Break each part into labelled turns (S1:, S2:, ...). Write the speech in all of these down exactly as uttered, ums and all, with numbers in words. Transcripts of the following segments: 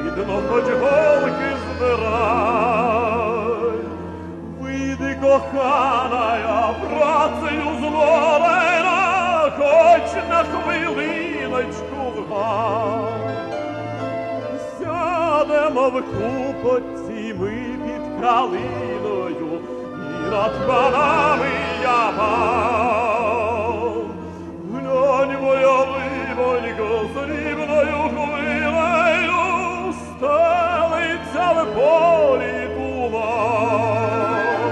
S1: видно, хоч голки збирай. Вийди, коханая, працею зморена, хоч на хвилиночку в гай. Сядемо в купотці ми під калиною, і над панами я мав. Глянь, моя либонько, срібною хвилею стелиться в полі туман.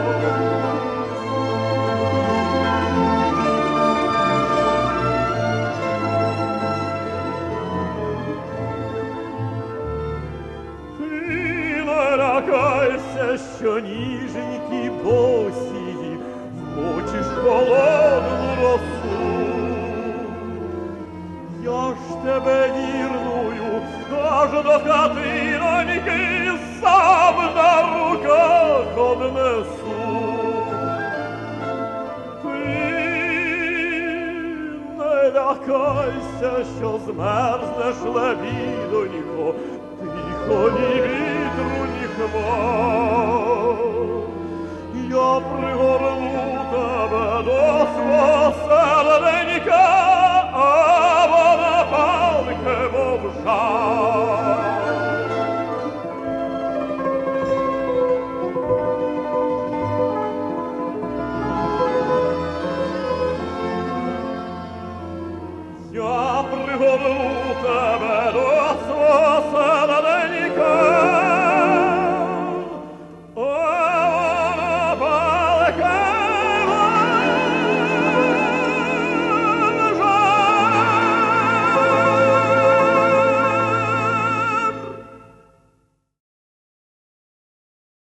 S1: Ти не лякайся, що ніженькі босії вмочиш холодну росу. Я ж тебе вірною аж до хатиноньки сам на руках однесу. Ти не лякайся, що змерзнеш, лебідонько, тихо, ні вітру, ні хмар. Я пригорну тебе до свого